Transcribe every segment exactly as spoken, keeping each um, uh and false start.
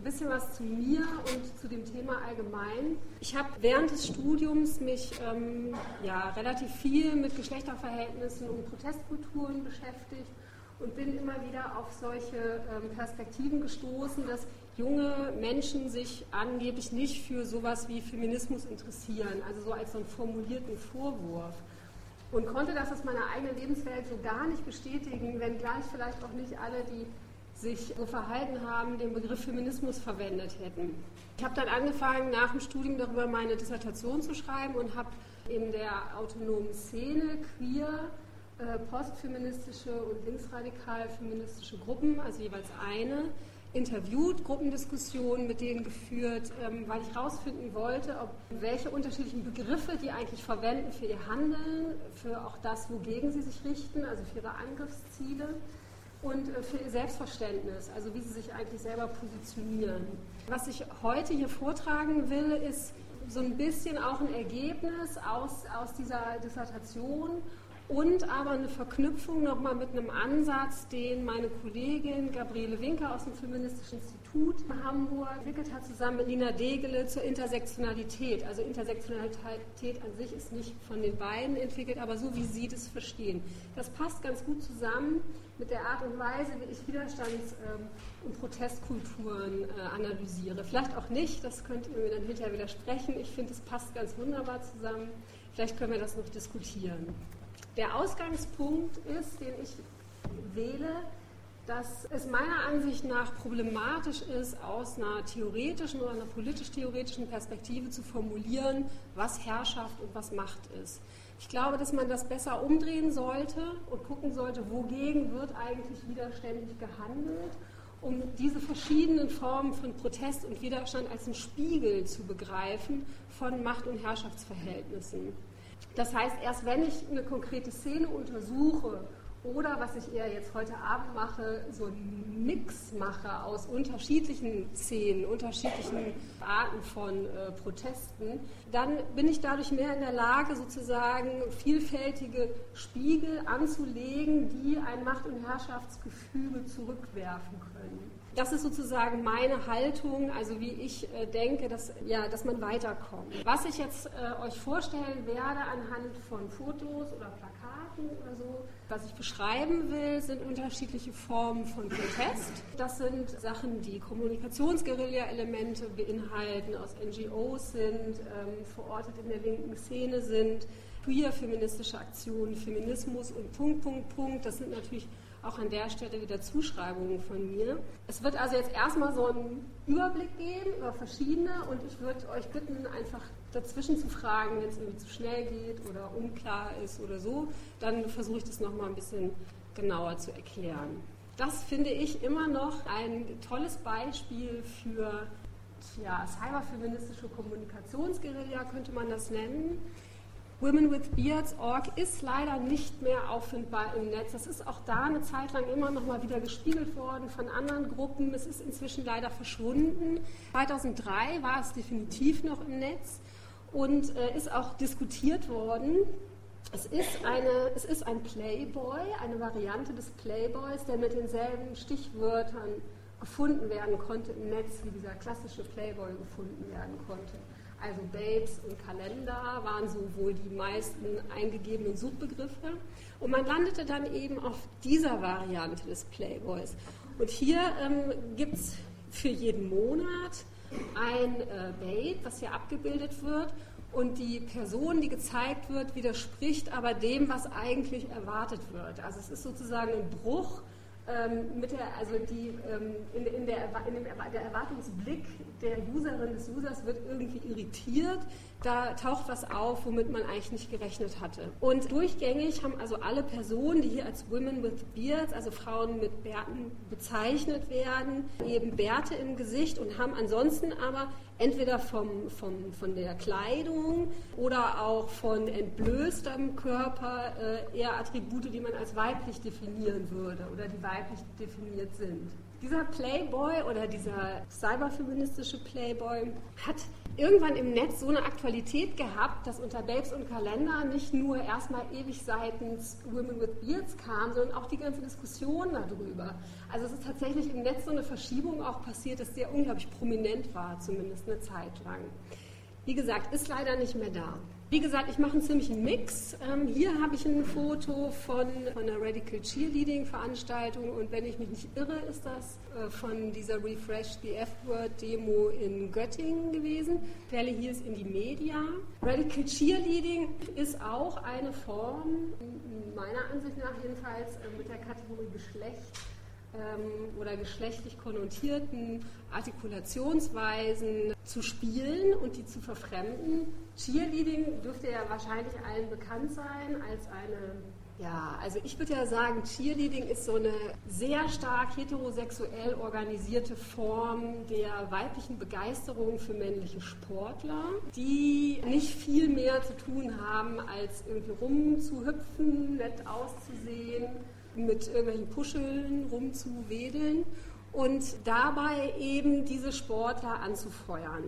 bisschen was zu mir und zu dem Thema allgemein. Ich habe während des Studiums mich ähm, ja, relativ viel mit Geschlechterverhältnissen und Protestkulturen beschäftigt und bin immer wieder auf solche ähm, Perspektiven gestoßen, dass junge Menschen sich angeblich nicht für sowas wie Feminismus interessieren, also so als so einen formulierten Vorwurf. Und konnte das aus meiner eigenen Lebenswelt so gar nicht bestätigen, wenngleich vielleicht auch nicht alle, die sich so verhalten haben, den Begriff Feminismus verwendet hätten. Ich habe dann angefangen, nach dem Studium darüber meine Dissertation zu schreiben und habe in der autonomen Szene queer, äh, postfeministische und linksradikal-feministische Gruppen, also jeweils eine, interviewt, Gruppendiskussionen mit denen geführt, ähm, weil ich herausfinden wollte, ob welche unterschiedlichen Begriffe die eigentlich verwenden für ihr Handeln, für auch das, wogegen sie sich richten, also für ihre Angriffsziele und äh, für ihr Selbstverständnis, also wie sie sich eigentlich selber positionieren. Was ich heute hier vortragen will, ist so ein bisschen auch ein Ergebnis aus, aus dieser Dissertation und aber eine Verknüpfung nochmal mit einem Ansatz, den meine Kollegin Gabriele Winker aus dem Feministischen Institut in Hamburg entwickelt hat, zusammen mit Nina Degele zur Intersektionalität. Also Intersektionalität an sich ist nicht von den beiden entwickelt, aber so wie sie das verstehen. Das passt ganz gut zusammen mit der Art und Weise, wie ich Widerstands- und Protestkulturen analysiere. Vielleicht auch nicht, das könnt ihr mir dann hinterher widersprechen. Ich finde, es passt ganz wunderbar zusammen. Vielleicht können wir das noch diskutieren. Der Ausgangspunkt ist, den ich wähle, dass es meiner Ansicht nach problematisch ist, aus einer theoretischen oder einer politisch-theoretischen Perspektive zu formulieren, was Herrschaft und was Macht ist. Ich glaube, dass man das besser umdrehen sollte und gucken sollte, wogegen wird eigentlich widerständig gehandelt, um diese verschiedenen Formen von Protest und Widerstand als einen Spiegel zu begreifen von Macht- und Herrschaftsverhältnissen. Das heißt, erst wenn ich eine konkrete Szene untersuche oder, was ich eher jetzt heute Abend mache, so einen Mix mache aus unterschiedlichen Szenen, unterschiedlichen Arten von äh, Protesten, dann bin ich dadurch mehr in der Lage, sozusagen vielfältige Spiegel anzulegen, die ein Macht- und Herrschaftsgefüge zurückwerfen können. Das ist sozusagen meine Haltung, also wie ich äh, denke, dass, ja, dass man weiterkommt. Was ich jetzt äh, euch vorstellen werde anhand von Fotos oder Plakaten oder so, was ich beschreiben will, sind unterschiedliche Formen von Protest. Das sind Sachen, die Kommunikationsguerilla-Elemente beinhalten, aus N G Os sind, ähm, verortet in der linken Szene sind, queer feministische Aktionen, Feminismus und Punkt, Punkt, Punkt. Das sind natürlich auch an der Stelle wieder Zuschreibungen von mir. Es wird also jetzt erstmal so einen Überblick geben über verschiedene und ich würde euch bitten, einfach dazwischen zu fragen, wenn es irgendwie zu schnell geht oder unklar ist oder so, dann versuche ich das nochmal ein bisschen genauer zu erklären. Das finde ich immer noch ein tolles Beispiel für ja, cyberfeministische Kommunikationsguerilla, könnte man das nennen. Women with Beards Punkt org ist leider nicht mehr auffindbar im Netz. Das ist auch da eine Zeit lang immer noch mal wieder gespiegelt worden von anderen Gruppen. Es ist inzwischen leider verschwunden. zweitausenddrei war es definitiv noch im Netz und äh, ist auch diskutiert worden. Es ist, eine, es ist ein Playboy, eine Variante des Playboys, der mit denselben Stichwörtern gefunden werden konnte im Netz, wie dieser klassische Playboy gefunden werden konnte. Also Babes und Kalender waren so wohl die meisten eingegebenen Suchbegriffe. Und man landete dann eben auf dieser Variante des Playboys. Und hier ähm, gibt es für jeden Monat ein äh, Babe, das hier abgebildet wird. Und die Person, die gezeigt wird, widerspricht aber dem, was eigentlich erwartet wird. Also es ist sozusagen ein Bruch ähm, mit der, also die, ähm, in, in, der, in dem der Erwartungsblick der Userin des Users wird irgendwie irritiert. Da taucht was auf, womit man eigentlich nicht gerechnet hatte. Und durchgängig haben also alle Personen, die hier als Women with Beards, also Frauen mit Bärten bezeichnet werden, eben Bärte im Gesicht und haben ansonsten aber entweder vom, vom, von der Kleidung oder auch von entblößtem Körper äh, eher Attribute, die man als weiblich definieren würde oder die weiblich definiert sind. Dieser Playboy oder dieser cyberfeministische Playboy hat irgendwann im Netz so eine Aktualität gehabt, dass unter Babes und Kalender nicht nur erstmal ewig seitens Women with Beards kam, sondern auch die ganze Diskussion darüber. Also es ist tatsächlich im Netz so eine Verschiebung auch passiert, dass der unglaublich prominent war, zumindest eine Zeit lang. Wie gesagt, ist leider nicht mehr da. Wie gesagt, ich mache einen ziemlichen Mix. Ähm, hier habe ich ein Foto von, von einer Radical Cheerleading-Veranstaltung und wenn ich mich nicht irre, ist das äh, von dieser Refresh the F-Word-Demo in Göttingen gewesen. Ich wähle hier ist in die Media. Radical Cheerleading ist auch eine Form, meiner Ansicht nach jedenfalls, äh, mit der Kategorie Geschlecht oder geschlechtlich konnotierten Artikulationsweisen zu spielen und die zu verfremden. Cheerleading dürfte ja wahrscheinlich allen bekannt sein als eine, ja, also ich würde ja sagen, Cheerleading ist so eine sehr stark heterosexuell organisierte Form der weiblichen Begeisterung für männliche Sportler, die nicht viel mehr zu tun haben, als irgendwie rumzuhüpfen, nett auszusehen, mit irgendwelchen Puscheln rumzuwedeln und dabei eben diese Sportler anzufeuern.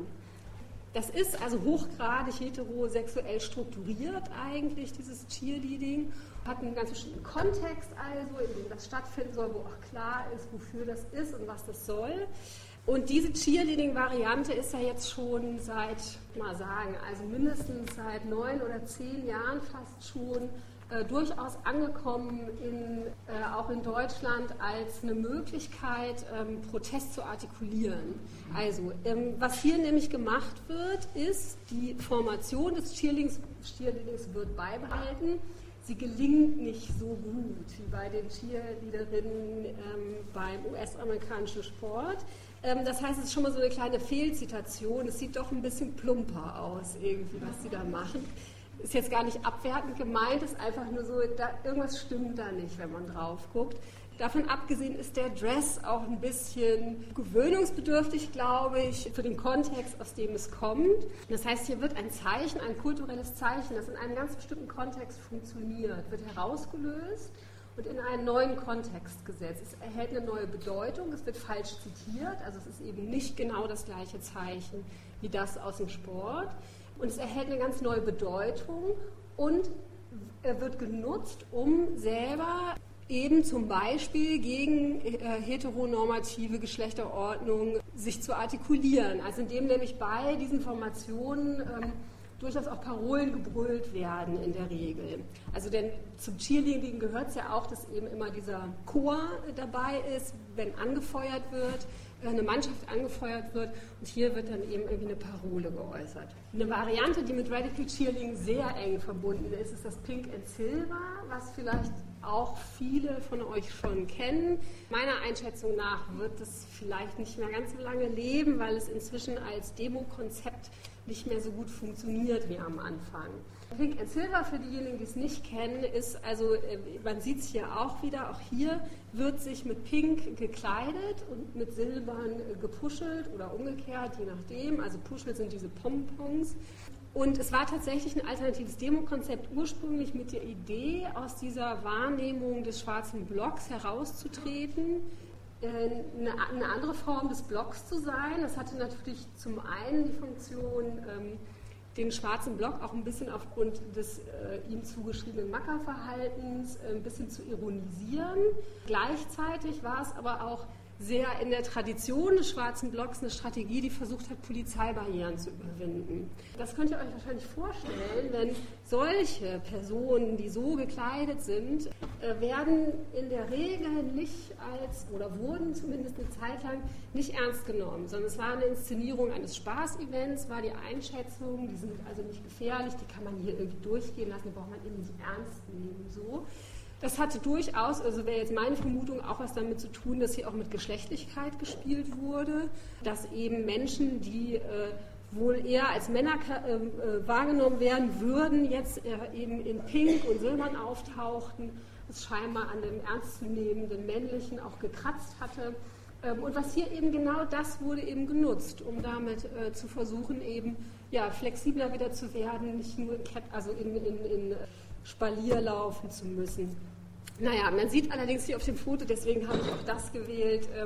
Das ist also hochgradig heterosexuell strukturiert eigentlich, dieses Cheerleading. Hat einen ganz bestimmten Kontext also, in dem das stattfinden soll, wo auch klar ist, wofür das ist und was das soll. Und diese Cheerleading-Variante ist ja jetzt schon seit, mal sagen, also mindestens seit neun oder zehn Jahren fast schon Äh, durchaus angekommen, in, äh, auch in Deutschland, als eine Möglichkeit, ähm, Protest zu artikulieren. Also, ähm, was hier nämlich gemacht wird, ist, die Formation des Cheerleadings, Cheerleadings wird beibehalten. Sie gelingt nicht so gut wie bei den Cheerleaderinnen ähm, beim U S-amerikanischen Sport. Ähm, das heißt, es ist schon mal so eine kleine Fehlzitation. Es sieht doch ein bisschen plumper aus, irgendwie, was sie da machen. Ist jetzt gar nicht abwertend gemeint, ist einfach nur so, da, irgendwas stimmt da nicht, wenn man drauf guckt. Davon abgesehen ist der Dress auch ein bisschen gewöhnungsbedürftig, glaube ich, für den Kontext, aus dem es kommt. Das heißt, hier wird ein Zeichen, ein kulturelles Zeichen, das in einem ganz bestimmten Kontext funktioniert, wird herausgelöst und in einen neuen Kontext gesetzt. Es erhält eine neue Bedeutung, es wird falsch zitiert, also es ist eben nicht genau das gleiche Zeichen wie das aus dem Sport. Und es erhält eine ganz neue Bedeutung und wird genutzt, um selber eben zum Beispiel gegen äh, heteronormative Geschlechterordnung sich zu artikulieren. Also indem nämlich bei diesen Formationen ähm, durchaus auch Parolen gebrüllt werden in der Regel. Also denn zum Cheerleading gehört es ja auch, dass eben immer dieser Chor dabei ist, wenn angefeuert wird, eine Mannschaft angefeuert wird und hier wird dann eben irgendwie eine Parole geäußert. Eine Variante, die mit Radical Cheerleading sehr eng verbunden ist, ist das Pink and Silver, was vielleicht auch viele von euch schon kennen. Meiner Einschätzung nach wird es vielleicht nicht mehr ganz so lange leben, weil es inzwischen als Demo-Konzept nicht mehr so gut funktioniert wie am Anfang. Pink and Silver, für diejenigen, die es nicht kennen, ist, also man sieht es hier auch wieder, auch hier wird sich mit Pink gekleidet und mit Silbern gepuschelt oder umgekehrt, je nachdem. Also Puschel sind diese Pompons. Und es war tatsächlich ein alternatives Demo-Konzept, ursprünglich mit der Idee, aus dieser Wahrnehmung des schwarzen Blocks herauszutreten, eine, eine andere Form des Blocks zu sein. Das hatte natürlich zum einen die Funktion, ähm, den schwarzen Block auch ein bisschen aufgrund des äh, ihm zugeschriebenen Mackerverhaltens äh, ein bisschen zu ironisieren. Gleichzeitig war es aber auch sehr in der Tradition des schwarzen Blocks eine Strategie, die versucht hat, Polizeibarrieren zu überwinden. Das könnt ihr euch wahrscheinlich vorstellen, wenn solche Personen, die so gekleidet sind, äh, werden in der Regel nicht als, oder wurden zumindest eine Zeit lang, nicht ernst genommen, sondern es war eine Inszenierung eines Spaßevents, war die Einschätzung, die sind also nicht gefährlich, die kann man hier irgendwie durchgehen lassen, die braucht man eben nicht ernst nehmen, so. Das hatte durchaus, also wäre jetzt meine Vermutung, auch was damit zu tun, dass hier auch mit Geschlechtlichkeit gespielt wurde, dass eben Menschen, die äh, wohl eher als Männer äh, äh, wahrgenommen werden würden, jetzt äh, eben in Pink und Silbern auftauchten, das scheinbar an dem ernstzunehmenden Männlichen auch gekratzt hatte. Ähm, und was hier eben genau das wurde eben genutzt, um damit äh, zu versuchen, eben ja, flexibler wieder zu werden, nicht nur in, Kett, also in, in, in Spalier laufen zu müssen. Naja, man sieht allerdings hier auf dem Foto, deswegen habe ich auch das gewählt, ähm,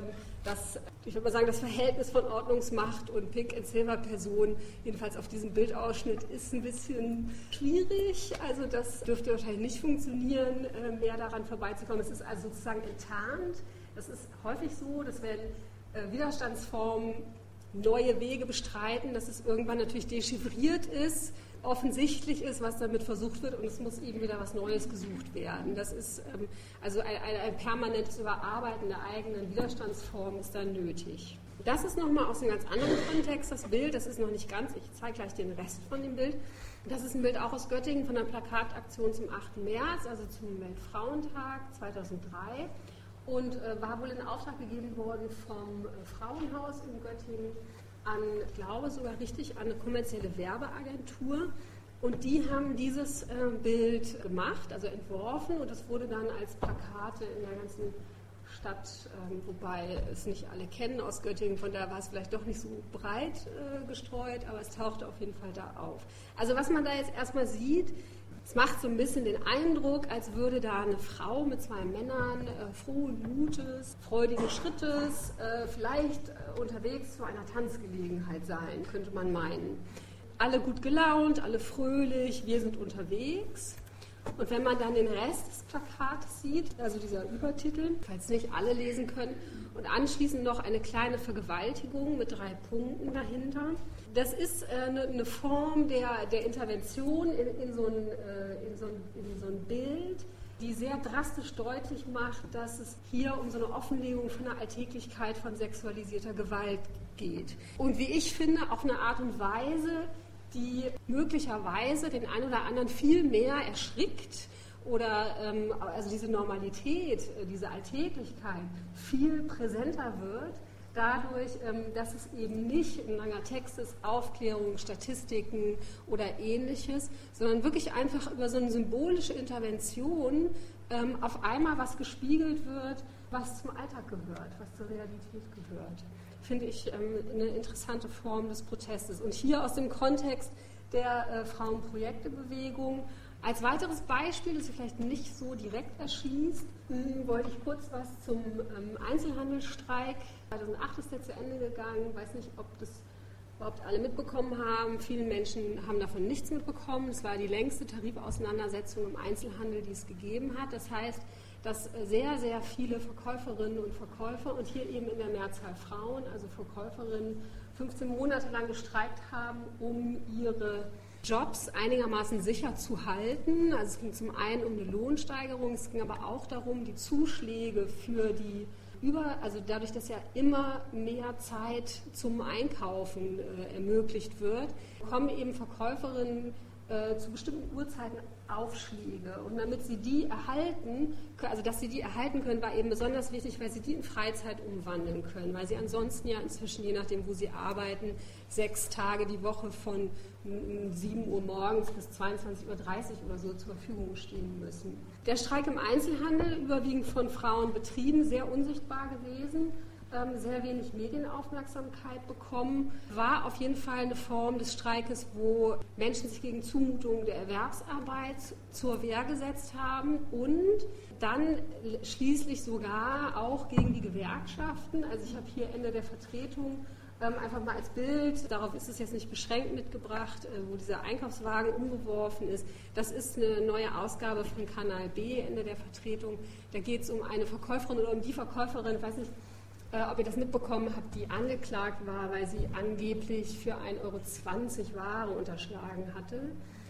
das, ich würde mal sagen, das Verhältnis von Ordnungsmacht und Pink-and-Silver-Personen, jedenfalls auf diesem Bildausschnitt, ist ein bisschen schwierig. Also das dürfte wahrscheinlich nicht funktionieren, mehr daran vorbeizukommen. Es ist also sozusagen enttarnt. Das ist häufig so, dass wenn Widerstandsformen neue Wege bestreiten, dass es irgendwann natürlich dechiffriert ist, offensichtlich ist, was damit versucht wird, und es muss eben wieder was Neues gesucht werden. Das ist ähm, also ein, ein, ein permanentes Überarbeiten der eigenen Widerstandsform ist dann nötig. Das ist nochmal aus einem ganz anderen Kontext, das Bild, das ist noch nicht ganz, ich zeige gleich den Rest von dem Bild. Das ist ein Bild auch aus Göttingen von der Plakataktion zum achten März, also zum Weltfrauentag zweitausenddrei, und äh, war wohl in Auftrag gegeben worden vom äh, Frauenhaus in Göttingen an, ich glaube sogar richtig, an eine kommerzielle Werbeagentur, und die haben dieses äh, Bild gemacht, also entworfen, und das wurde dann als Plakate in der ganzen Stadt, ähm, wobei es nicht alle kennen aus Göttingen, von daher war es vielleicht doch nicht so breit äh, gestreut, aber es tauchte auf jeden Fall da auf. Also was man da jetzt erstmal sieht, es macht so ein bisschen den Eindruck, als würde da eine Frau mit zwei Männern äh, frohen Mutes, freudigen Schrittes, äh, vielleicht äh, unterwegs zu einer Tanzgelegenheit sein, könnte man meinen. Alle gut gelaunt, alle fröhlich, wir sind unterwegs. Und wenn man dann den Rest des Plakats sieht, also dieser Übertitel, falls nicht alle lesen können, und anschließend noch eine kleine Vergewaltigung mit drei Punkten dahinter. Das ist äh, eine, eine Form der, der Intervention in, in, so ein, äh, in, so ein, in so ein Bild, die sehr drastisch deutlich macht, dass es hier um so eine Offenlegung von der Alltäglichkeit von sexualisierter Gewalt geht. Und wie ich finde, auf eine Art und Weise, die möglicherweise den einen oder anderen viel mehr erschrickt oder ähm, also diese Normalität, diese Alltäglichkeit viel präsenter wird, dadurch, ähm, dass es eben nicht ein langer Text ist, Aufklärung, Statistiken oder Ähnliches, sondern wirklich einfach über so eine symbolische Intervention ähm, auf einmal was gespiegelt wird, was zum Alltag gehört, was zur Realität gehört. Finde ich ähm, eine interessante Form des Protestes. Und hier aus dem Kontext der äh, Frauenprojektebewegung als weiteres Beispiel, das sich vielleicht nicht so direkt erschließt, mh, wollte ich kurz was zum ähm, Einzelhandelsstreik. zweitausendacht ist der zu Ende gegangen. Ich weiß nicht, ob das überhaupt alle mitbekommen haben. Viele Menschen haben davon nichts mitbekommen. Es war die längste Tarifauseinandersetzung im Einzelhandel, die es gegeben hat. Das heißt, dass sehr, sehr viele Verkäuferinnen und Verkäufer und hier eben in der Mehrzahl Frauen, also Verkäuferinnen, fünfzehn Monate lang gestreikt haben, um ihre Jobs einigermaßen sicher zu halten. Also es ging zum einen um eine Lohnsteigerung, es ging aber auch darum, die Zuschläge für die über, also dadurch, dass ja immer mehr Zeit zum Einkaufen äh, ermöglicht wird, kommen eben Verkäuferinnen äh, zu bestimmten Uhrzeiten Aufschläge. Und damit sie die erhalten, also dass sie die erhalten können, war eben besonders wichtig, weil sie die in Freizeit umwandeln können, weil sie ansonsten ja inzwischen, je nachdem, wo sie arbeiten, sechs Tage die Woche von sieben Uhr morgens bis zweiundzwanzig Uhr dreißig oder so zur Verfügung stehen müssen. Der Streik im Einzelhandel, überwiegend von Frauen betrieben, sehr unsichtbar gewesen, ähm, sehr wenig Medienaufmerksamkeit bekommen, war auf jeden Fall eine Form des Streikes, wo Menschen sich gegen Zumutungen der Erwerbsarbeit zur Wehr gesetzt haben und dann schließlich sogar auch gegen die Gewerkschaften. Also ich habe hier Ende der Vertretung Ähm, einfach mal als Bild, darauf ist es jetzt nicht beschränkt mitgebracht, äh, wo dieser Einkaufswagen umgeworfen ist. Das ist eine neue Ausgabe von Kanal B, Ende der Vertretung. Da geht es um eine Verkäuferin oder um die Verkäuferin, ich weiß nicht, äh, ob ihr das mitbekommen habt, die angeklagt war, weil sie angeblich für ein Euro zwanzig Ware unterschlagen hatte.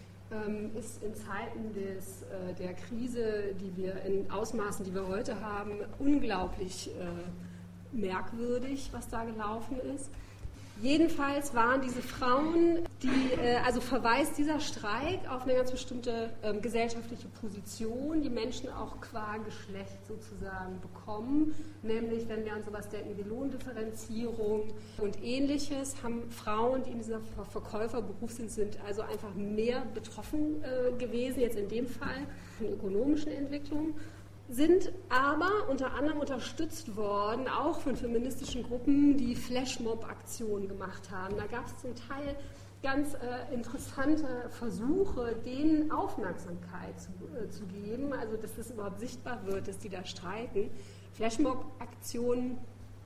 Ähm, ist in Zeiten des, äh, der Krise, die wir in Ausmaßen, die wir heute haben, unglaublich äh, merkwürdig, was da gelaufen ist. Jedenfalls waren diese Frauen, die, äh, also verweist dieser Streik auf eine ganz bestimmte ähm, gesellschaftliche Position, die Menschen auch qua Geschlecht sozusagen bekommen, nämlich wenn wir an sowas denken wie Lohndifferenzierung und Ähnliches, haben Frauen, die in diesem Ver- Verkäuferberuf sind, sind also einfach mehr betroffen äh, gewesen, jetzt in dem Fall von ökonomischen Entwicklungen, sind aber unter anderem unterstützt worden, auch von feministischen Gruppen, die Flashmob-Aktionen gemacht haben. Da gab es zum Teil ganz äh, interessante Versuche, denen Aufmerksamkeit zu, äh, zu geben, also dass das überhaupt sichtbar wird, dass die da streiken. Flashmob-Aktionen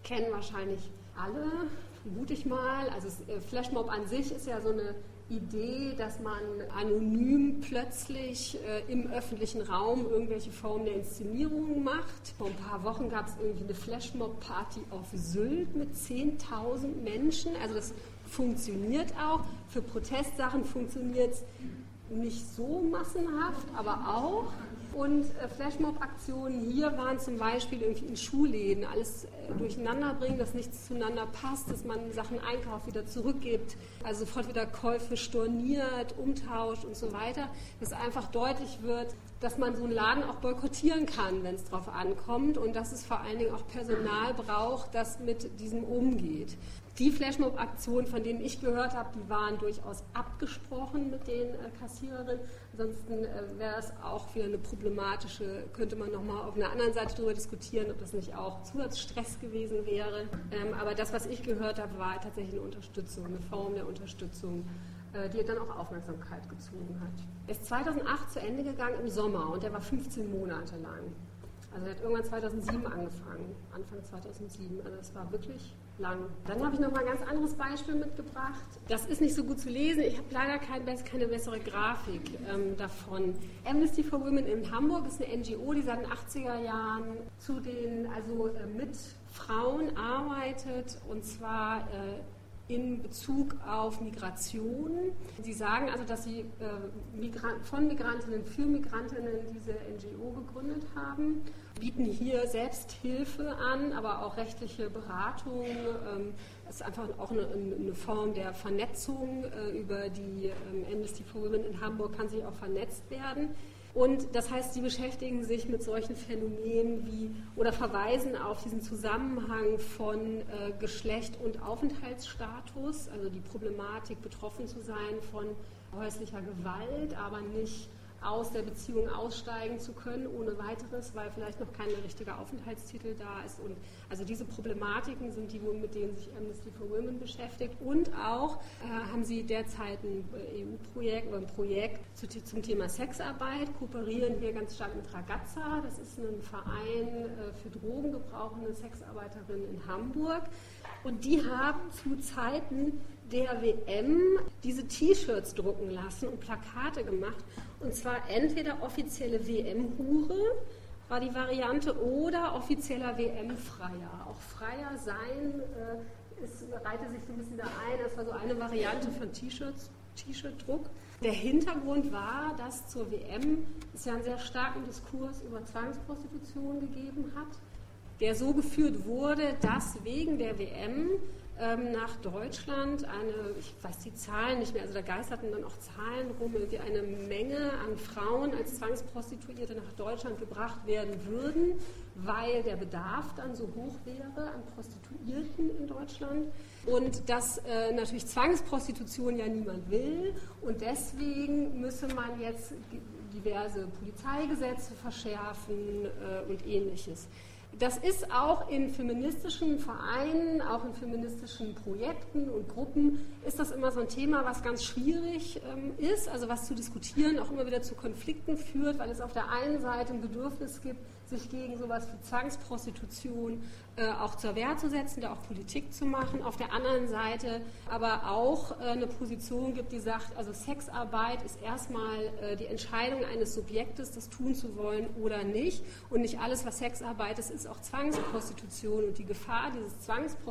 kennen wahrscheinlich alle, vermute ich mal. Also Flashmob an sich ist ja so eine Idee, dass man anonym plötzlich äh, im öffentlichen Raum irgendwelche Formen der Inszenierung macht. Vor ein paar Wochen gab es irgendwie eine Flashmob-Party auf Sylt mit zehntausend Menschen. Also das funktioniert auch. Für Protestsachen funktioniert es nicht so massenhaft, aber auch. Und äh, Flashmob-Aktionen hier waren zum Beispiel irgendwie in Schulläden alles äh, durcheinander bringen, dass nichts zueinander passt, dass man Sachen einkauft, wieder zurückgibt, also sofort wieder Käufe storniert, umtauscht und so weiter, dass einfach deutlich wird, dass man so einen Laden auch boykottieren kann, wenn es drauf ankommt und dass es vor allen Dingen auch Personal braucht, das mit diesem umgeht. Die Flashmob-Aktionen, von denen ich gehört habe, die waren durchaus abgesprochen mit den äh, Kassiererinnen. Ansonsten äh, wäre es auch wieder eine problematische, könnte man nochmal auf einer anderen Seite darüber diskutieren, ob das nicht auch Zusatzstress gewesen wäre. Ähm, aber das, was ich gehört habe, war tatsächlich eine Unterstützung, eine Form der Unterstützung, äh, die dann auch Aufmerksamkeit gezogen hat. Er ist zweitausendacht zu Ende gegangen im Sommer und der war fünfzehn Monate lang. Also er hat irgendwann zweitausendsieben angefangen, Anfang zweitausendsieben. Also das war wirklich lang. Dann habe ich noch mal ein ganz anderes Beispiel mitgebracht. Das ist nicht so gut zu lesen. Ich habe leider kein, keine bessere Grafik ähm, davon. Amnesty for Women in Hamburg ist eine N G O, die seit den achtziger Jahren zu den, also äh, mit Frauen arbeitet, und zwar äh, in Bezug auf Migration. Sie sagen also, dass sie äh, Migran- von Migrantinnen für Migrantinnen diese N G O gegründet haben, bieten hier Selbsthilfe an, aber auch rechtliche Beratung. Ähm, es ist einfach auch eine, eine Form der Vernetzung. Äh, über die ähm, Amnesty for Women in Hamburg kann sich auch vernetzt werden. Und das heißt, sie beschäftigen sich mit solchen Phänomenen wie oder verweisen auf diesen Zusammenhang von äh, Geschlecht und Aufenthaltsstatus, also die Problematik, betroffen zu sein von häuslicher Gewalt, aber nicht aus der Beziehung aussteigen zu können ohne weiteres, weil vielleicht noch kein richtiger Aufenthaltstitel da ist. Und also diese Problematiken sind die, mit denen sich Amnesty for Women beschäftigt. Und auch äh, haben sie derzeit ein E U-Projekt oder ein Projekt zu, zum Thema Sexarbeit, kooperieren hier ganz stark mit Ragazza. Das ist ein Verein äh, für drogengebrauchende Sexarbeiterinnen in Hamburg. Und die haben zu Zeiten der W M diese T-Shirts drucken lassen und Plakate gemacht. Und zwar entweder offizielle W M-Hure war die Variante oder offizieller W M-Freier. Auch Freier sein äh, ist, reihte sich so ein bisschen da ein. Das war so eine Variante von T-Shirts, T-Shirt-Druck. Der Hintergrund war, dass zur W M es ja einen sehr starken Diskurs über Zwangsprostitution gegeben hat, der so geführt wurde, dass wegen der W M ähm, nach Deutschland eine, ich weiß die Zahlen nicht mehr, also da geisterten dann auch Zahlen rum, irgendwie eine Menge an Frauen als Zwangsprostituierte nach Deutschland gebracht werden würden, weil der Bedarf dann so hoch wäre an Prostituierten in Deutschland. Und dass äh, natürlich Zwangsprostitution ja niemand will und deswegen müsse man jetzt diverse Polizeigesetze verschärfen äh, und Ähnliches. Das ist auch in feministischen Vereinen, auch in feministischen Projekten und Gruppen, ist das immer so ein Thema, was ganz schwierig ähm, ist, also was zu diskutieren auch immer wieder zu Konflikten führt, weil es auf der einen Seite ein Bedürfnis gibt, sich gegen sowas wie Zwangsprostitution äh, auch zur Wehr zu setzen, da auch Politik zu machen. Auf der anderen Seite aber auch äh, eine Position gibt, die sagt, also Sexarbeit ist erstmal äh, die Entscheidung eines Subjektes, das tun zu wollen oder nicht. Und nicht alles, was Sexarbeit ist, ist auch Zwangsprostitution. Und die Gefahr dieses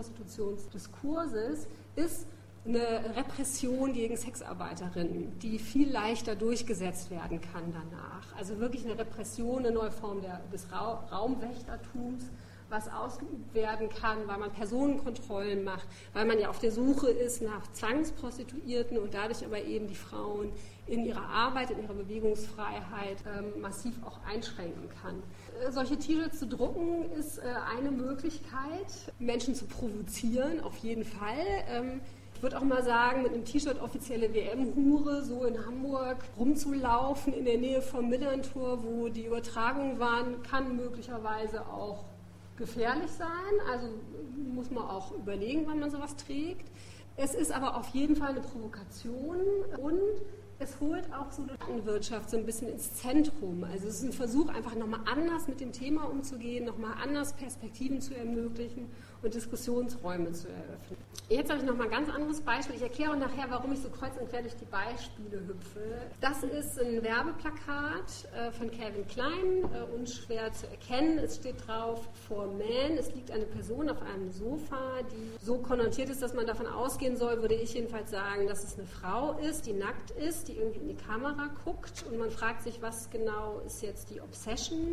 Zwangsprostitutionsdiskurses ist eine Repression gegen Sexarbeiterinnen, die viel leichter durchgesetzt werden kann danach. Also wirklich eine Repression, eine neue Form der, des Ra- Raumwächtertums, was ausgeübt werden kann, weil man Personenkontrollen macht, weil man ja auf der Suche ist nach Zwangsprostituierten und dadurch aber eben die Frauen in ihrer Arbeit, in ihrer Bewegungsfreiheit ähm, massiv auch einschränken kann. Äh, solche T-Shirts zu drucken ist äh, eine Möglichkeit, Menschen zu provozieren, auf jeden Fall. Ähm, Ich würde auch mal sagen, mit einem T-Shirt offizielle W M-Hure so in Hamburg rumzulaufen in der Nähe vom Millerntor, wo die Übertragung waren, kann möglicherweise auch gefährlich sein. Also muss man auch überlegen, wann man sowas trägt. Es ist aber auf jeden Fall eine Provokation und es holt auch so die Wirtschaft so ein bisschen ins Zentrum. Also es ist ein Versuch, einfach nochmal anders mit dem Thema umzugehen, nochmal anders Perspektiven zu ermöglichen und Diskussionsräume zu eröffnen. Jetzt habe ich noch mal ein ganz anderes Beispiel. Ich erkläre nachher, warum ich so kreuz und quer durch die Beispiele hüpfe. Das ist ein Werbeplakat äh, von Calvin Klein, äh, unschwer zu erkennen. Es steht drauf, for man. Es liegt eine Person auf einem Sofa, die so konnotiert ist, dass man davon ausgehen soll, würde ich jedenfalls sagen, dass es eine Frau ist, die nackt ist, die irgendwie in die Kamera guckt. Und man fragt sich, was genau ist jetzt die Obsession?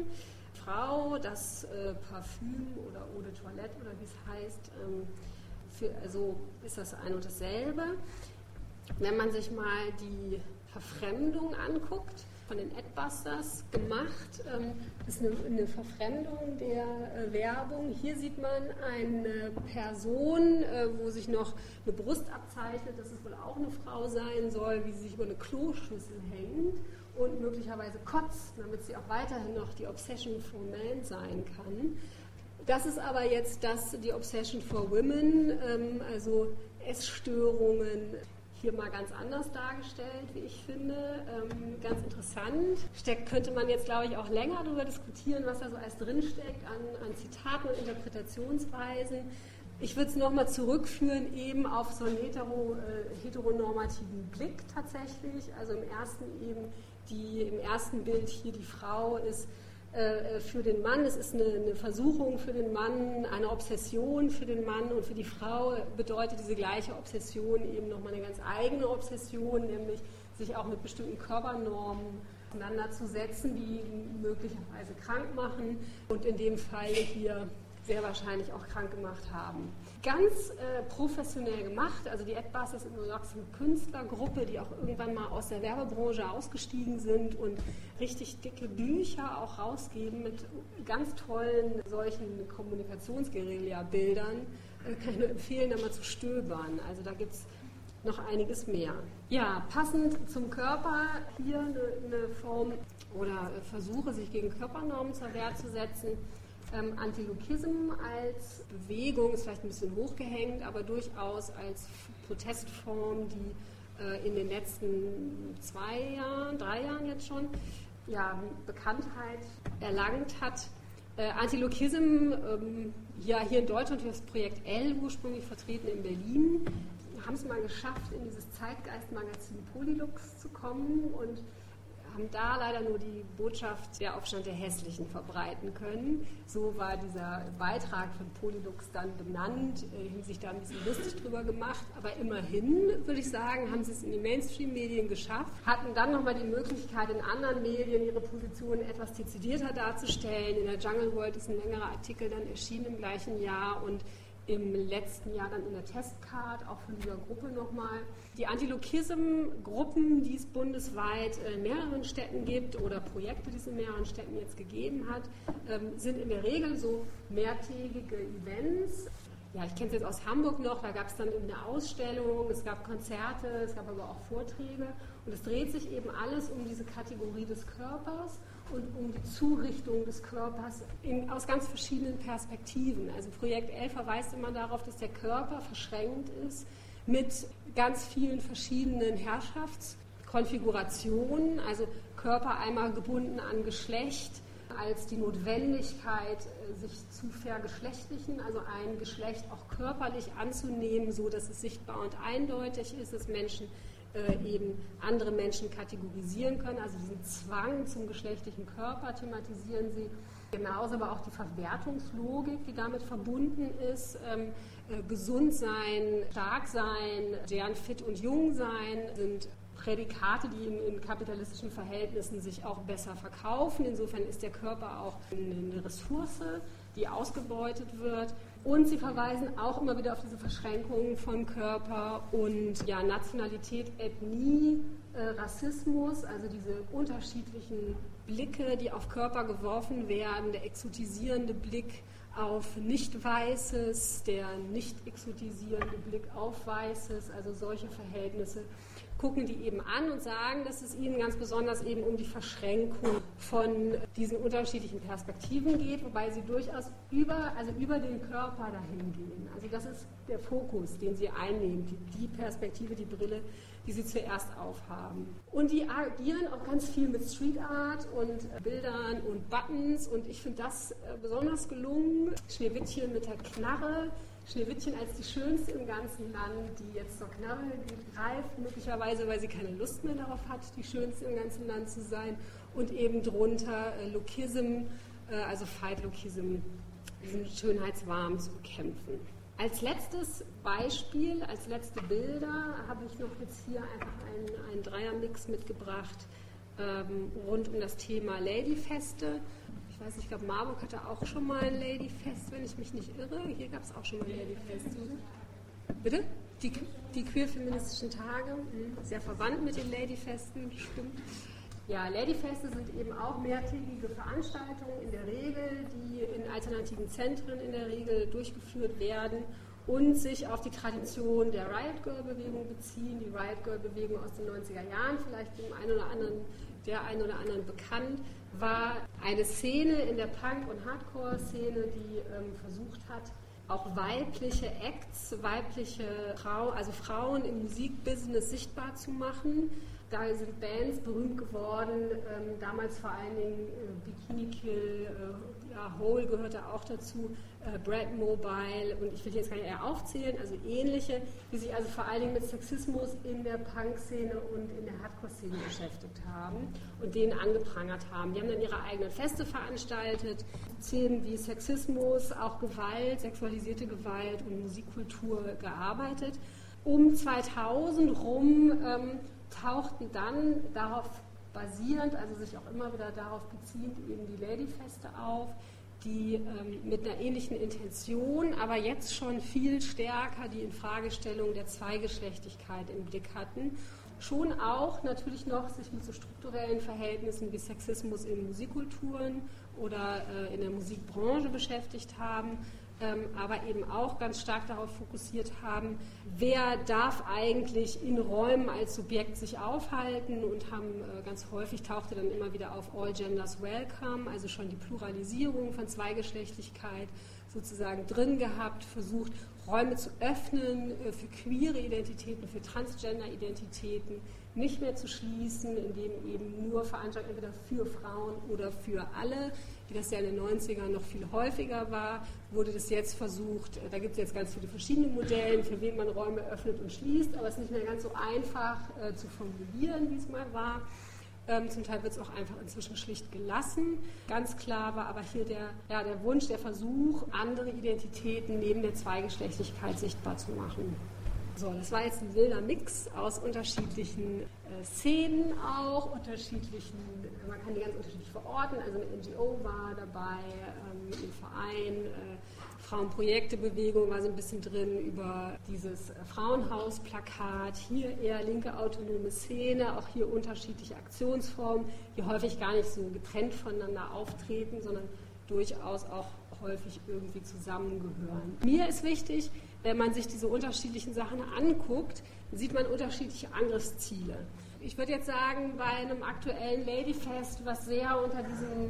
Frau, das äh, Parfüm oder Eau de Toilette oder wie es heißt, ähm, für, also ist das ein und dasselbe. Wenn man sich mal die Verfremdung anguckt, von den Adbusters gemacht, ähm, ist eine, eine Verfremdung der äh, Werbung. Hier sieht man eine Person, äh, wo sich noch eine Brust abzeichnet, dass es wohl auch eine Frau sein soll, wie sie sich über eine Kloschüssel hängt und möglicherweise kotzt, damit sie auch weiterhin noch die Obsession for Man sein kann. Das ist aber jetzt das, die Obsession for Women, ähm, also Essstörungen, hier mal ganz anders dargestellt, wie ich finde. Ähm, ganz interessant. Steckt, könnte man jetzt, glaube ich, auch länger darüber diskutieren, was da so alles drinsteckt an, an Zitaten und Interpretationsweisen. Ich würde es nochmal zurückführen eben auf so einen hetero, äh, heteronormativen Blick tatsächlich. Also im ersten eben die, im ersten Bild hier die Frau ist äh, für den Mann, es ist eine, eine Versuchung für den Mann, eine Obsession für den Mann, und für die Frau bedeutet diese gleiche Obsession eben nochmal eine ganz eigene Obsession, nämlich sich auch mit bestimmten Körpernormen auseinanderzusetzen, die möglicherweise krank machen und in dem Fall hier sehr wahrscheinlich auch krank gemacht haben. Ganz äh, professionell gemacht, also die Adbusters in New York sind eine Künstlergruppe, die auch irgendwann mal aus der Werbebranche ausgestiegen sind und richtig dicke Bücher auch rausgeben mit ganz tollen solchen Kommunikationsguerilla-Bildern. Äh, kann ich nur empfehlen, da mal zu stöbern. Also da gibt es noch einiges mehr. Ja, passend zum Körper hier eine, eine Form oder äh, Versuche, sich gegen Körpernormen zur Wehr zu setzen. Ähm, Anti-Lookism als Bewegung ist vielleicht ein bisschen hochgehängt, aber durchaus als Protestform, die äh, in den letzten zwei Jahren, drei Jahren jetzt schon, ja, Bekanntheit erlangt hat. Äh, Anti-Lookism, ähm, ja, hier in Deutschland für das Projekt L ursprünglich vertreten in Berlin, haben es mal geschafft, in dieses Zeitgeist-Magazin Polylux zu kommen und haben da leider nur die Botschaft der Aufstand der Hässlichen verbreiten können. So war dieser Beitrag von Polylux dann benannt, äh, haben sich da ein bisschen lustig drüber gemacht, aber immerhin, würde ich sagen, haben sie es in die Mainstream-Medien geschafft, hatten dann nochmal die Möglichkeit, in anderen Medien ihre Positionen etwas dezidierter darzustellen. In der Jungle World ist ein längerer Artikel dann erschienen im gleichen Jahr und im letzten Jahr dann in der Testcard, auch von dieser Gruppe nochmal. Die Anti-Lookism-Gruppen, die es bundesweit in mehreren Städten gibt oder Projekte, die es in mehreren Städten jetzt gegeben hat, sind in der Regel so mehrtägige Events. Ja, ich kenne es jetzt aus Hamburg noch, da gab es dann eine Ausstellung, es gab Konzerte, es gab aber auch Vorträge und es dreht sich eben alles um diese Kategorie des Körpers und um die Zurichtung des Körpers in, aus ganz verschiedenen Perspektiven. Also Projekt L verweist immer darauf, dass der Körper verschränkt ist mit ganz vielen verschiedenen Herrschaftskonfigurationen, also Körper einmal gebunden an Geschlecht, als die Notwendigkeit, sich zu vergeschlechtlichen, also ein Geschlecht auch körperlich anzunehmen, so dass es sichtbar und eindeutig ist, dass Menschen äh, eben andere Menschen kategorisieren können, also diesen Zwang zum geschlechtlichen Körper thematisieren sie. Genauso aber auch die Verwertungslogik, die damit verbunden ist. Ähm, äh, gesund sein, stark sein, gern fit und jung sein sind Prädikate, die in, in kapitalistischen Verhältnissen sich auch besser verkaufen. Insofern ist der Körper auch eine Ressource, die ausgebeutet wird. Und sie verweisen auch immer wieder auf diese Verschränkungen von Körper und ja, Nationalität, Ethnie, äh, Rassismus, also diese unterschiedlichen Blicke, die auf Körper geworfen werden, der exotisierende Blick auf Nicht-Weißes, der nicht exotisierende Blick auf Weißes, also solche Verhältnisse gucken die eben an und sagen, dass es ihnen ganz besonders eben um die Verschränkung von diesen unterschiedlichen Perspektiven geht, wobei sie durchaus über, also über den Körper dahin gehen. Also das ist der Fokus, den sie einnehmen, die, die Perspektive, die Brille, die sie zuerst aufhaben. Und die agieren auch ganz viel mit Street Art und Bildern und Buttons und ich finde das besonders gelungen. Schneewittchen mit der Knarre, Schneewittchen als die schönste im ganzen Land, die jetzt zur Knarre greift, möglicherweise, weil sie keine Lust mehr darauf hat, die schönste im ganzen Land zu sein. Und eben drunter äh, Lookism, äh, also Fight Lookism, diesen Schönheitswahn zu bekämpfen. Als letztes Beispiel, als letzte Bilder, habe ich noch jetzt hier einfach einen, einen Dreiermix mitgebracht ähm, rund um das Thema Ladyfeste. Ich weiß nicht, ich glaube, Marburg hatte auch schon mal ein Ladyfest, wenn ich mich nicht irre. Hier gab es auch schon mal ein Ladyfest. Bitte? Die, die queer-feministischen Tage, sehr verwandt mit den Ladyfesten, stimmt. Ja, Ladyfeste sind eben auch mehrtägige Veranstaltungen in der Regel, die in alternativen Zentren in der Regel durchgeführt werden und sich auf die Tradition der Riot Girl-Bewegung beziehen. Die Riot Girl-Bewegung aus den neunziger Jahren, vielleicht dem einen oder anderen, der einen oder anderen bekannt, war eine Szene in der Punk- und Hardcore-Szene, die ähm, versucht hat, auch weibliche Acts, weibliche Frauen, also Frauen im Musikbusiness sichtbar zu machen. Da sind Bands berühmt geworden, ähm, damals vor allen Dingen äh, Bikini Kill, äh, ja, Hole gehörte auch dazu, äh, Brad Mobile und ich will jetzt gar nicht eher aufzählen, also ähnliche, die sich also vor allen Dingen mit Sexismus in der Punk-Szene und in der Hardcore-Szene beschäftigt haben und den angeprangert haben. Die haben dann ihre eigenen Feste veranstaltet, Themen wie Sexismus, auch Gewalt, sexualisierte Gewalt und Musikkultur gearbeitet. Um zweitausend rum ähm, tauchten dann darauf basierend, also sich auch immer wieder darauf beziehend, eben die Ladyfeste auf, die ähm, mit einer ähnlichen Intention, aber jetzt schon viel stärker die Infragestellung der Zweigeschlechtigkeit im Blick hatten. Schon auch natürlich noch sich mit so strukturellen Verhältnissen wie Sexismus in Musikkulturen oder äh, in der Musikbranche beschäftigt haben, Ähm, aber eben auch ganz stark darauf fokussiert haben, wer darf eigentlich in Räumen als Subjekt sich aufhalten und haben äh, ganz häufig tauchte dann immer wieder auf All Genders Welcome, also schon die Pluralisierung von Zweigeschlechtlichkeit sozusagen drin gehabt, versucht Räume zu öffnen äh, für queere Identitäten, für Transgender-Identitäten, nicht mehr zu schließen, indem eben nur Veranstaltungen entweder für Frauen oder für alle, wie das ja in den neunzigern noch viel häufiger war, wurde das jetzt versucht, da gibt es jetzt ganz viele verschiedene Modelle, für wen man Räume öffnet und schließt, aber es ist nicht mehr ganz so einfach äh, zu formulieren, wie es mal war. Ähm, zum Teil wird es auch einfach inzwischen schlicht gelassen. Ganz klar war aber hier der, ja, der Wunsch, der Versuch, andere Identitäten neben der Zweigeschlechtlichkeit sichtbar zu machen. So, das war jetzt ein wilder Mix aus unterschiedlichen äh, Szenen auch, unterschiedlichen, man kann die ganz unterschiedlich verorten, also eine N G O war dabei, ähm, ein Verein, äh, Frauenprojektebewegung war so ein bisschen drin über dieses äh, Frauenhausplakat, hier eher linke autonome Szene, auch hier unterschiedliche Aktionsformen, die häufig gar nicht so getrennt voneinander auftreten, sondern durchaus auch häufig irgendwie zusammengehören. Mir ist wichtig, wenn man sich diese unterschiedlichen Sachen anguckt, sieht man unterschiedliche Angriffsziele. Ich würde jetzt sagen, bei einem aktuellen Ladyfest, was sehr unter diesem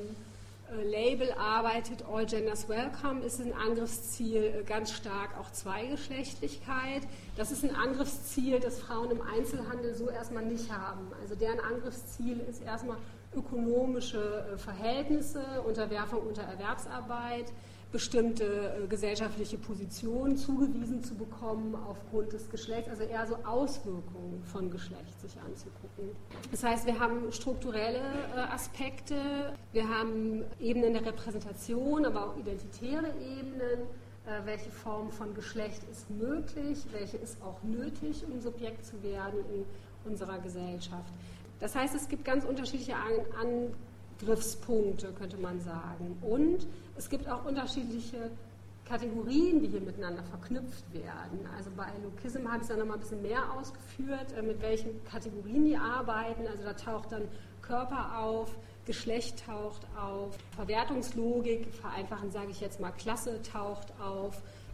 ähm, Label arbeitet, All Genders Welcome, ist ein Angriffsziel ganz stark auch Zweigeschlechtlichkeit. Das ist ein Angriffsziel, das Frauen im Einzelhandel so erstmal nicht haben. Also deren Angriffsziel ist erstmal ökonomische Verhältnisse, Unterwerfung unter Erwerbsarbeit, bestimmte äh, gesellschaftliche Positionen zugewiesen zu bekommen aufgrund des Geschlechts, also eher so Auswirkungen von Geschlecht sich anzugucken. Das heißt, wir haben strukturelle äh, Aspekte, wir haben Ebenen der Repräsentation, aber auch identitäre Ebenen, äh, welche Form von Geschlecht ist möglich, welche ist auch nötig, um Subjekt zu werden in unserer Gesellschaft. Das heißt, es gibt ganz unterschiedliche An Angriffspunkte, könnte man sagen. Und es gibt auch unterschiedliche Kategorien, die hier miteinander verknüpft werden. Also bei Lookism habe ich es dann nochmal ein bisschen mehr ausgeführt, mit welchen Kategorien die arbeiten. Also da taucht dann Körper auf, Geschlecht taucht auf, Verwertungslogik, vereinfachend sage ich jetzt mal Klasse taucht auf,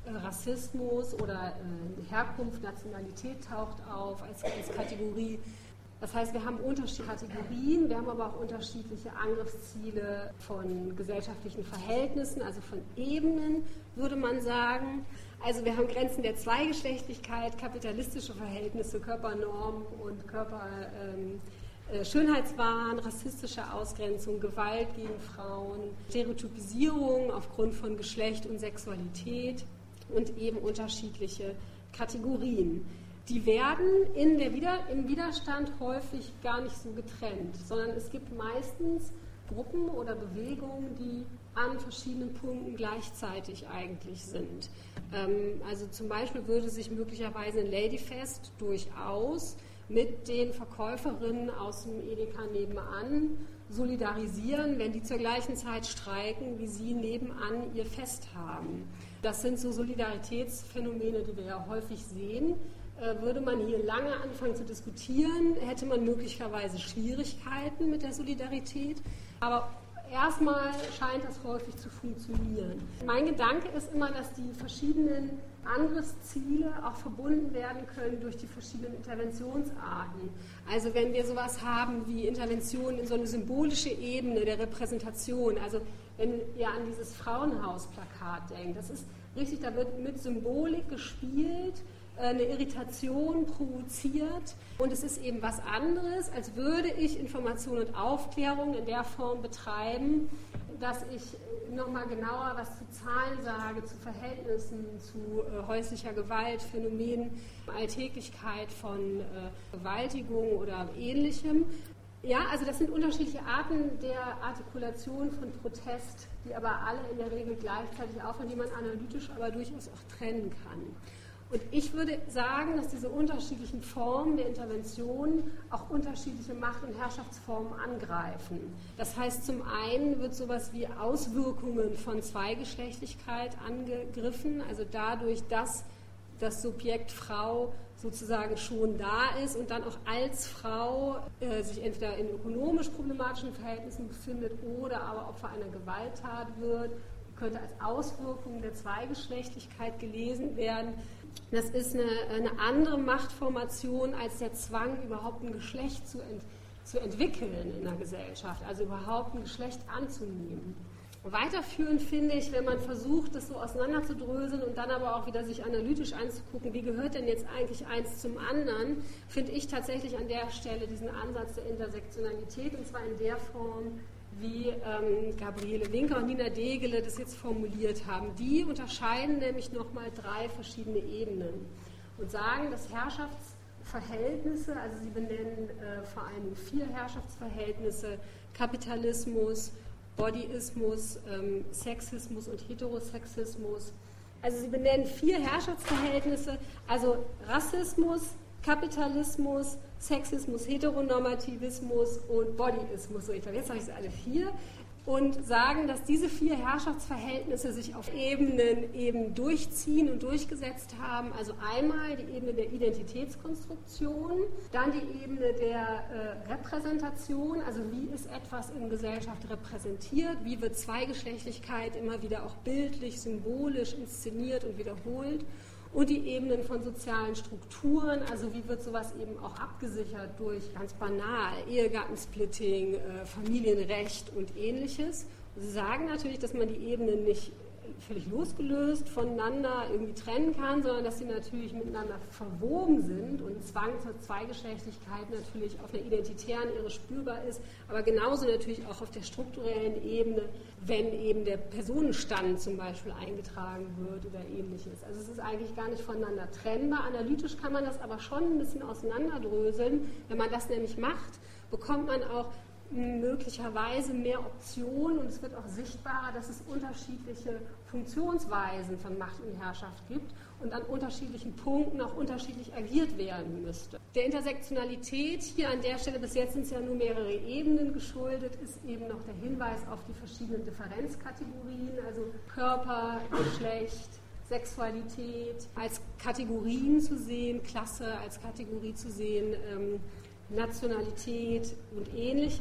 äh, Rassismus oder äh, Herkunft, Nationalität taucht auf als, als Kategorie. Das heißt, wir haben unterschiedliche Kategorien, wir haben aber auch unterschiedliche Angriffsziele von gesellschaftlichen Verhältnissen, also von Ebenen, würde man sagen. Also wir haben Grenzen der Zweigeschlechtlichkeit, kapitalistische Verhältnisse, Körpernormen und Körper, ähm, äh, Schönheitswahn, rassistische Ausgrenzung, Gewalt gegen Frauen, Stereotypisierung aufgrund von Geschlecht und Sexualität und eben unterschiedliche Kategorien. Die werden in der Wider- im Widerstand häufig gar nicht so getrennt, sondern es gibt meistens Gruppen oder Bewegungen, die an verschiedenen Punkten gleichzeitig eigentlich sind. Ähm, also zum Beispiel würde sich möglicherweise ein Ladyfest durchaus mit den Verkäuferinnen aus dem Edeka nebenan solidarisieren, wenn die zur gleichen Zeit streiken, wie sie nebenan ihr Fest haben. Das sind so Solidaritätsphänomene, die wir ja häufig sehen. Würde man hier lange anfangen zu diskutieren, hätte man möglicherweise Schwierigkeiten mit der Solidarität. Aber erstmal scheint das häufig zu funktionieren. Mein Gedanke ist immer, dass die verschiedenen Angriffsziele auch verbunden werden können durch die verschiedenen Interventionsarten. Also wenn wir sowas haben wie Interventionen in so eine symbolische Ebene der Repräsentation, also wenn ihr an dieses Frauenhausplakat denkt, das ist richtig, da wird mit Symbolik gespielt, eine Irritation provoziert und es ist eben was anderes, als würde ich Information und Aufklärung in der Form betreiben, dass ich nochmal genauer was zu Zahlen sage, zu Verhältnissen, zu äh, häuslicher Gewalt, Phänomenen, Alltäglichkeit von äh, Vergewaltigung oder Ähnlichem. Ja, also das sind unterschiedliche Arten der Artikulation von Protest, die aber alle in der Regel gleichzeitig aufhören, die man analytisch aber durchaus auch trennen kann. Und ich würde sagen, dass diese unterschiedlichen Formen der Intervention auch unterschiedliche Macht- und Herrschaftsformen angreifen. Das heißt, zum einen wird sowas wie Auswirkungen von Zweigeschlechtlichkeit angegriffen, also dadurch, dass das Subjekt Frau sozusagen schon da ist und dann auch als Frau äh, sich entweder in ökonomisch problematischen Verhältnissen befindet oder aber Opfer einer Gewalttat wird, könnte als Auswirkung der Zweigeschlechtlichkeit gelesen werden. Das ist eine, eine andere Machtformation als der Zwang, überhaupt ein Geschlecht zu, ent, zu entwickeln in der Gesellschaft, also überhaupt ein Geschlecht anzunehmen. Weiterführend finde ich, wenn man versucht, das so auseinanderzudröseln und dann aber auch wieder sich analytisch anzugucken, wie gehört denn jetzt eigentlich eins zum anderen, finde ich tatsächlich an der Stelle diesen Ansatz der Intersektionalität, und zwar in der Form, wie ähm, Gabriele Winker und Nina Degele das jetzt formuliert haben. Die unterscheiden nämlich nochmal drei verschiedene Ebenen und sagen, dass Herrschaftsverhältnisse, also sie benennen äh, vor allem vier Herrschaftsverhältnisse: Kapitalismus, Bodyismus, ähm, Sexismus und Heterosexismus. Also sie benennen vier Herrschaftsverhältnisse, also Rassismus, Kapitalismus, Sexismus, Heteronormativismus und Bodyismus. So, ich glaube, jetzt habe ich sie alle vier. Und sagen, dass diese vier Herrschaftsverhältnisse sich auf Ebenen eben durchziehen und durchgesetzt haben. Also einmal die Ebene der Identitätskonstruktion, dann die Ebene der äh, Repräsentation, also wie ist etwas in Gesellschaft repräsentiert, wie wird Zweigeschlechtlichkeit immer wieder auch bildlich, symbolisch inszeniert und wiederholt. Und die Ebenen von sozialen Strukturen, also wie wird sowas eben auch abgesichert durch, ganz banal, Ehegattensplitting, äh, Familienrecht und Ähnliches. Und Sie sagen natürlich, dass man die Ebenen nicht völlig losgelöst voneinander irgendwie trennen kann, sondern dass sie natürlich miteinander verwoben sind und Zwang zur Zweigeschlechtlichkeit natürlich auf einer identitären Ebene spürbar ist, aber genauso natürlich auch auf der strukturellen Ebene, wenn eben der Personenstand zum Beispiel eingetragen wird oder Ähnliches. Also es ist eigentlich gar nicht voneinander trennbar. Analytisch kann man das aber schon ein bisschen auseinanderdröseln. Wenn man das nämlich macht, bekommt man auch möglicherweise mehr Optionen und es wird auch sichtbarer, dass es unterschiedliche Funktionsweisen von Macht und Herrschaft gibt und an unterschiedlichen Punkten auch unterschiedlich agiert werden müsste. Der Intersektionalität hier an der Stelle, bis jetzt sind es ja nur mehrere Ebenen geschuldet, ist eben noch der Hinweis auf die verschiedenen Differenzkategorien, also Körper, Geschlecht, Sexualität als Kategorien zu sehen, Klasse als Kategorie zu sehen, ähm, Nationalität und Ähnliches.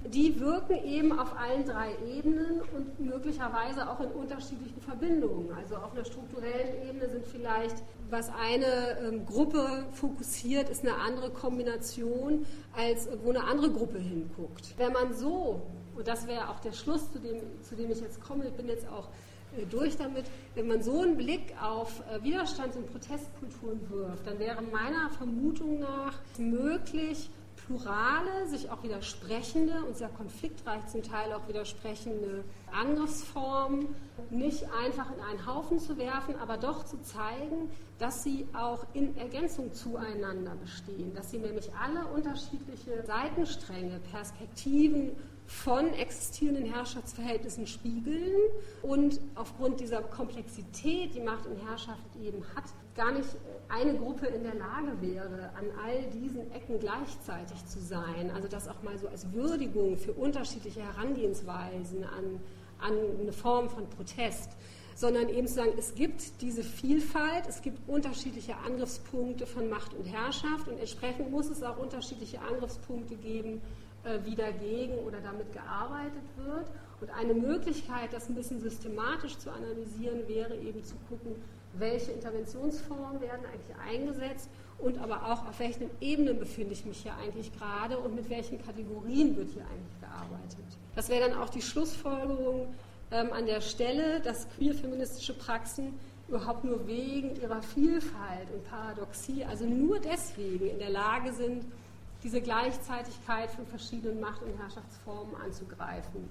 die wirken eben auf allen drei Ebenen und möglicherweise auch in unterschiedlichen Verbindungen. Also auf einer strukturellen Ebene sind vielleicht, was eine ähm, Gruppe fokussiert, ist eine andere Kombination, als wo eine andere Gruppe hinguckt. Wenn man so, und das wäre auch der Schluss, zu dem, zu dem ich jetzt komme, ich bin jetzt auch äh, durch damit, wenn man so einen Blick auf äh, Widerstands- und Protestkulturen wirft, dann wäre meiner Vermutung nach möglich, plurale, sich auch widersprechende und sehr konfliktreich zum Teil auch widersprechende Angriffsformen nicht einfach in einen Haufen zu werfen, aber doch zu zeigen, dass sie auch in Ergänzung zueinander bestehen, dass sie nämlich alle unterschiedliche Seitenstränge, Perspektiven von existierenden Herrschaftsverhältnissen spiegeln und aufgrund dieser Komplexität, die Macht und Herrschaft eben hat, gar nicht eine Gruppe in der Lage wäre, an all diesen Ecken gleichzeitig zu sein. Also das auch mal so als Würdigung für unterschiedliche Herangehensweisen an, an eine Form von Protest, sondern eben zu sagen, es gibt diese Vielfalt, es gibt unterschiedliche Angriffspunkte von Macht und Herrschaft und entsprechend muss es auch unterschiedliche Angriffspunkte geben, wie dagegen oder damit gearbeitet wird. Und eine Möglichkeit, das ein bisschen systematisch zu analysieren, wäre eben zu gucken, welche Interventionsformen werden eigentlich eingesetzt und aber auch auf welchen Ebenen befinde ich mich hier eigentlich gerade und mit welchen Kategorien wird hier eigentlich gearbeitet. Das wäre dann auch die Schlussfolgerung ähm, an der Stelle, dass queer-feministische Praxen überhaupt nur wegen ihrer Vielfalt und Paradoxie, also nur deswegen in der Lage sind, diese Gleichzeitigkeit von verschiedenen Macht- und Herrschaftsformen anzugreifen.